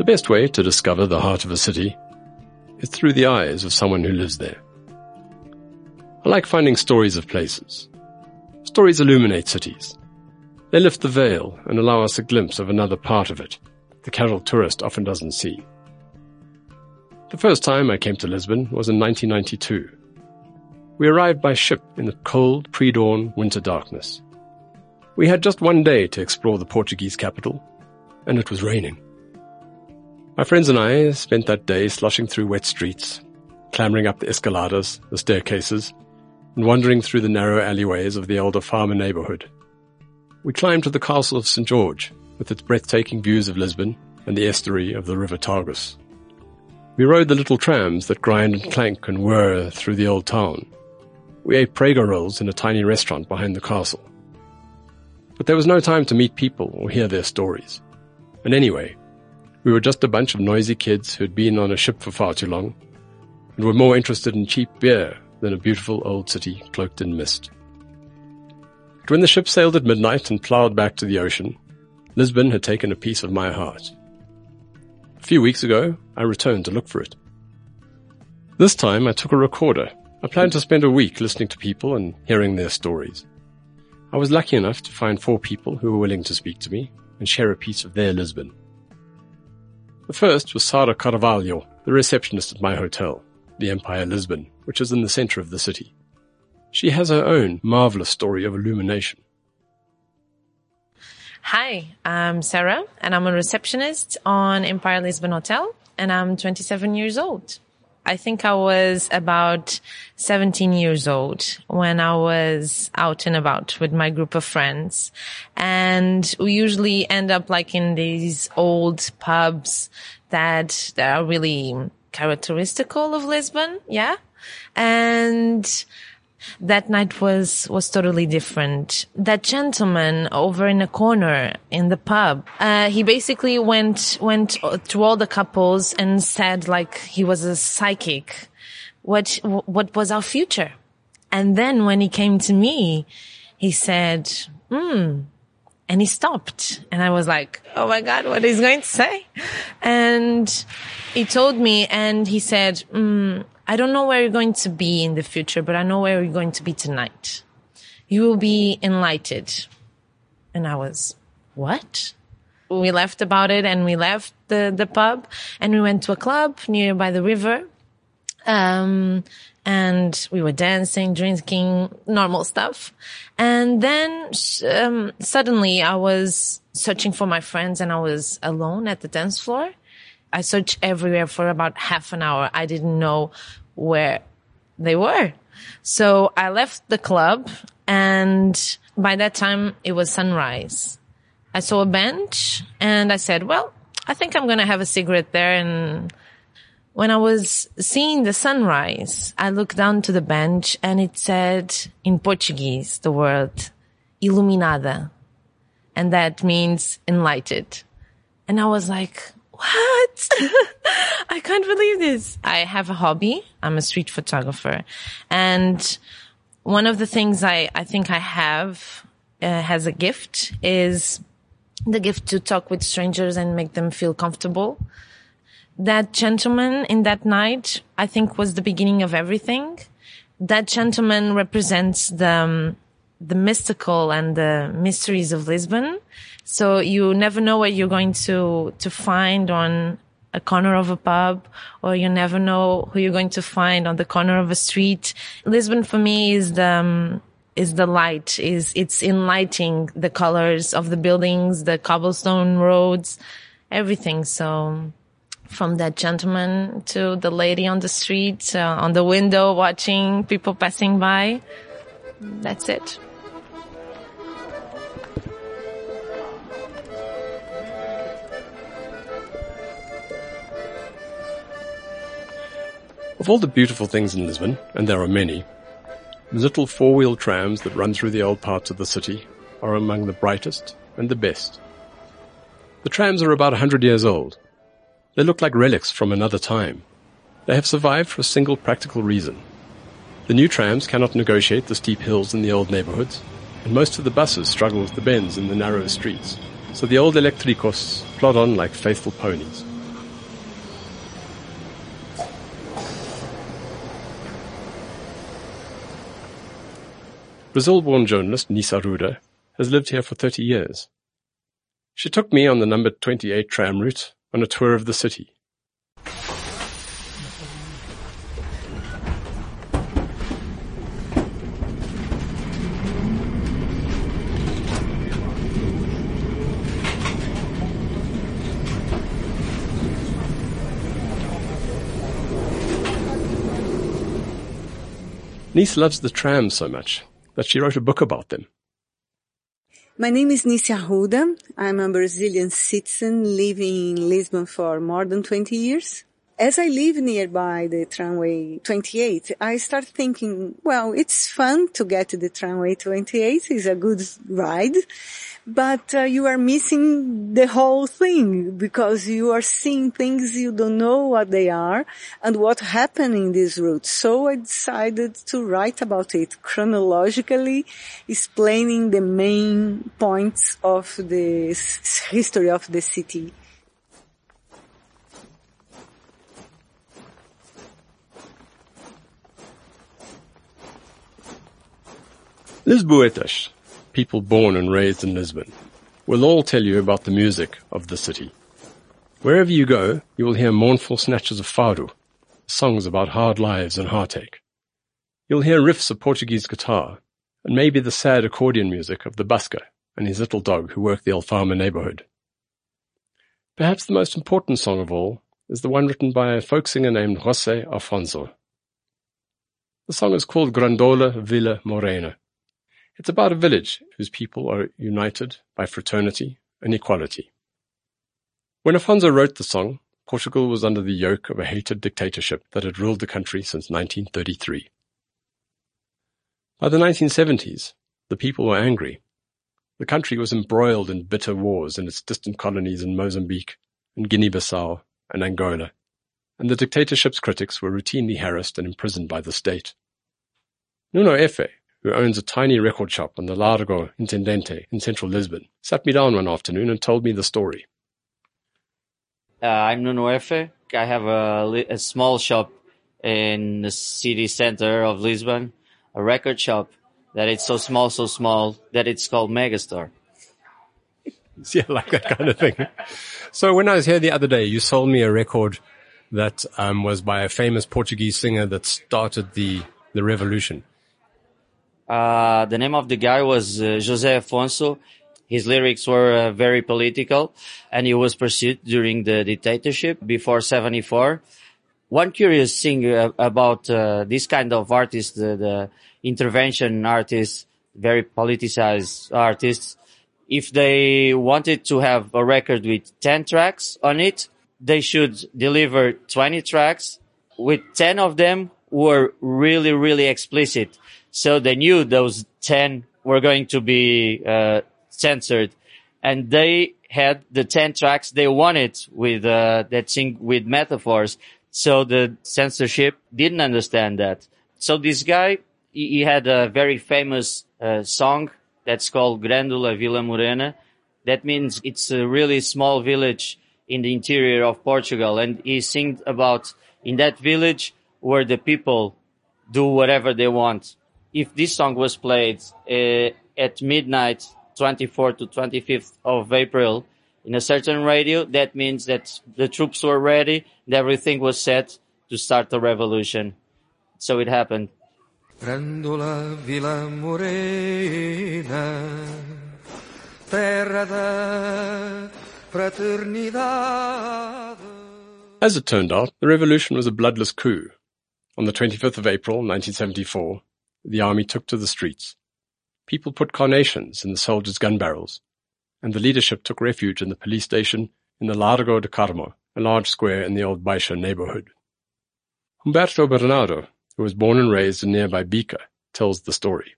best way to discover the heart of a city is through the eyes of someone who lives there. I like finding stories of places. Stories illuminate cities. They lift the veil and allow us a glimpse of another part of it the casual tourist often doesn't see. The first time I came to Lisbon was in 1992. We arrived by ship in the cold, pre-dawn winter darkness. We had just one day to explore the Portuguese capital, and it was raining. My friends and I spent that day sloshing through wet streets, clambering up the escaladas, the staircases, and wandering through the narrow alleyways of the older farmer neighborhood. We climbed to the castle of St. George, with its breathtaking views of Lisbon and the estuary of the River Tagus. We rode the little trams that grind and clank and whir through the old town. We ate prego rolls in a tiny restaurant behind the castle. But there was no time to meet people or hear their stories. And anyway, we were just a bunch of noisy kids who had been on a ship for far too long and were more interested in cheap beer than a beautiful old city cloaked in mist. But when the ship sailed at midnight and ploughed back to the ocean, Lisbon had taken a piece of my heart. A few weeks ago, I returned to look for it. This time, I took a recorder. I planned to spend a week listening to people and hearing their stories. I was lucky enough to find 4 people who were willing to speak to me and share a piece of their Lisbon. The first was Sara Carvalho, the receptionist at my hotel, the Empire Lisbon, which is in the center of the city. She has her own marvelous story of illumination. Hi, I'm Sarah, and I'm a receptionist on Empire Lisbon Hotel, and I'm 27 years old. I think I was about 17 years old when I was out and about with my group of friends. And we usually end up like in these old pubs that are really characteristical of Lisbon. Yeah. And that night was totally different. That gentleman over in a corner in the pub, he basically went through all the couples and said like he was a psychic. What was our future? And then when he came to me, he said, and he stopped. And I was like, oh my God, what is he going to say? And he told me and he said, I don't know where you're going to be in the future, but I know where you're going to be tonight. You will be enlightened. And I was, what? We laughed about it and we left the pub and we went to a club near by the river. And we were dancing, drinking, normal stuff. And then suddenly I was searching for my friends and I was alone at the dance floor. I searched everywhere for about half an hour. I didn't know where they were. So I left the club and by that time it was sunrise. I saw a bench and I said, well, I think I'm going to have a cigarette there. And when I was seeing the sunrise, I looked down to the bench and it said in Portuguese, the word iluminada. And that means enlightened. And I was like, what? I can't believe this. I have a hobby. I'm a street photographer. And one of the things I think I have as a gift is the gift to talk with strangers and make them feel comfortable. That gentleman in that night, I think, was the beginning of everything. That gentleman represents the mystical and the mysteries of Lisbon. So you never know what you're going to find on a corner of a pub, or you never know who you're going to find on the corner of a street. Lisbon for me is the light, it's enlightening the colors of the buildings, the cobblestone roads, everything. So from that gentleman to the lady on the street, on the window watching people passing by, that's it. Of all the beautiful things in Lisbon, and there are many, the little 4-wheel trams that run through the old parts of the city are among the brightest and the best. The trams are about 100 years old. They look like relics from another time. They have survived for a single practical reason. The new trams cannot negotiate the steep hills in the old neighborhoods, and most of the buses struggle with the bends in the narrow streets, so the old eléctricos plod on like faithful ponies. Brazil-born journalist Nice Arruda has lived here for 30 years. She took me on the number 28 tram route on a tour of the city. Nice loves the trams so much that she wrote a book about them. My name is Nice Arruda. I'm a Brazilian citizen living in Lisbon for more than 20 years. As I live nearby the tramway 28, I start thinking, well, it's fun to get to the tramway 28. It's a good ride. But you are missing the whole thing because you are seeing things you don't know what they are and what happened in this route. So I decided to write about it chronologically, explaining the main points of the history of the city. Lisboetas, people born and raised in Lisbon, will all tell you about the music of the city. Wherever you go, you will hear mournful snatches of fado, songs about hard lives and heartache. You'll hear riffs of Portuguese guitar, and maybe the sad accordion music of the busker and his little dog who work the Alfama neighborhood. Perhaps the most important song of all is the one written by a folk singer named José Afonso. The song is called Grandola Vila Morena. It's about a village whose people are united by fraternity and equality. When Afonso wrote the song, Portugal was under the yoke of a hated dictatorship that had ruled the country since 1933. By the 1970s, the people were angry. The country was embroiled in bitter wars in its distant colonies in Mozambique and Guinea-Bissau and Angola, and the dictatorship's critics were routinely harassed and imprisoned by the state. Nuno Efe, who owns a tiny record shop on the Largo Intendente in central Lisbon, sat me down one afternoon and told me the story. I'm Nuno Efe. I have a small shop in the city center of Lisbon, a record shop that it's so small that it's called Megastore. Yeah, like that kind of thing. So when I was here the other day, you sold me a record that was by a famous Portuguese singer that started the revolution. The name of the guy was José Afonso. His lyrics were very political, and he was pursued during the dictatorship before 74. One curious thing about this kind of artists, the intervention artists, very politicized artists, if they wanted to have a record with 10 tracks on it, they should deliver 20 tracks. With 10 of them were really, really explicit. So they knew those 10 were going to be censored. And they had the 10 tracks they wanted with that sing with metaphors. So the censorship didn't understand that. So this guy, he had a very famous song that's called Grândola Vila Morena. That means it's a really small village in the interior of Portugal. And he sings about in that village where the people do whatever they want. If this song was played at midnight, 24th to 25th of April, in a certain radio, that means that the troops were ready and everything was set to start the revolution. So it happened. Grândola Vila Morena, terra da fraternidade. As it turned out, the revolution was a bloodless coup. On the 25th of April, 1974, the army took to the streets. People put carnations in the soldiers' gun barrels, and the leadership took refuge in the police station in the Largo de Carmo, a large square in the old Baixa neighborhood. Humberto Bernardo, who was born and raised in nearby Bica, tells the story.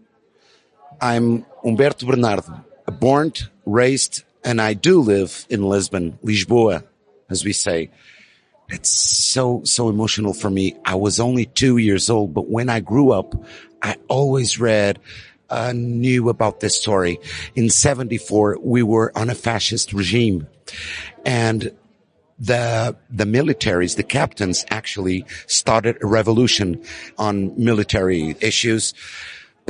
I'm Humberto Bernardo, born, raised, and I do live in Lisbon, Lisboa, as we say. It's so emotional for me. I was only 2 years old, but when I grew up, I always read, knew about this story. In 74, we were on a fascist regime, and the militaries, the captains actually started a revolution on military issues.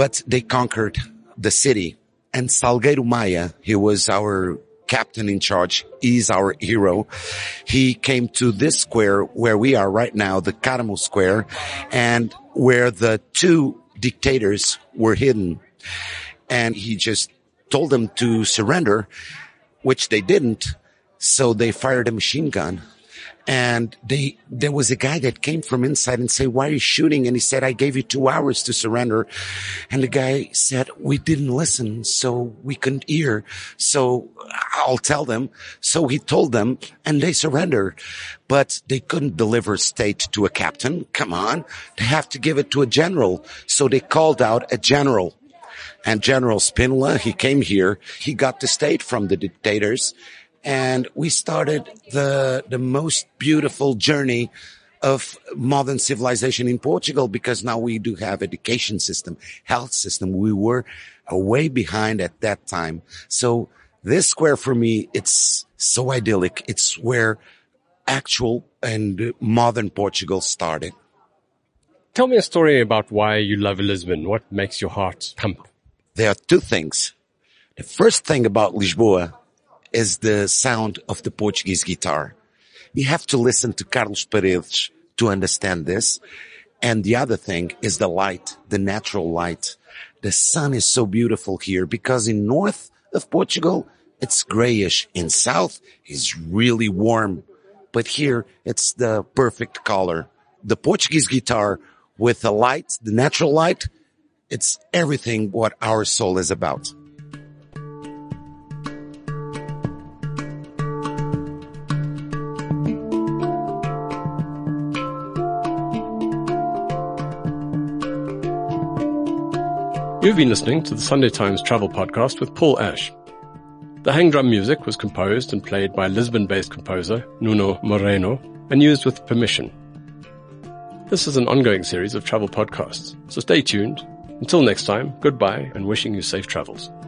but they conquered the city. And Salgueiro Maia, he was our captain in charge. He's our hero. He came to this square where we are right now, the Caramo Square, and where the two dictators were hidden. And he just told them to surrender, which they didn't. So they fired a machine gun. And there was a guy that came from inside and said, "Why are you shooting?" And he said, "I gave you 2 hours to surrender." And the guy said, "We didn't listen, so we couldn't hear. So I'll tell them." So he told them and they surrendered, but they couldn't deliver state to a captain. Come on. They have to give it to a general. So they called out a general. And General Spinola, he came here. He got the state from the dictators. And we started the most beautiful journey of modern civilization in Portugal, because now we do have education system, health system. We were way behind at that time. So this square for me, it's so idyllic. It's where actual and modern Portugal started. Tell me a story about why you love Lisbon. What makes your heart pump? There are 2 things. The first thing about Lisboa is the sound of the Portuguese guitar. You have to listen to Carlos Paredes to understand this. And the other thing is the light, the natural light. The sun is so beautiful here because in north of Portugal, it's grayish. In south, it's really warm. But here, it's the perfect color. The Portuguese guitar with the light, the natural light, it's everything what our soul is about. You've been listening to the Sunday Times Travel Podcast with Paul Ash. The hang drum music was composed and played by Lisbon-based composer Nuno Moreno and used with permission. This is an ongoing series of travel podcasts, so stay tuned. Until next time, goodbye and wishing you safe travels.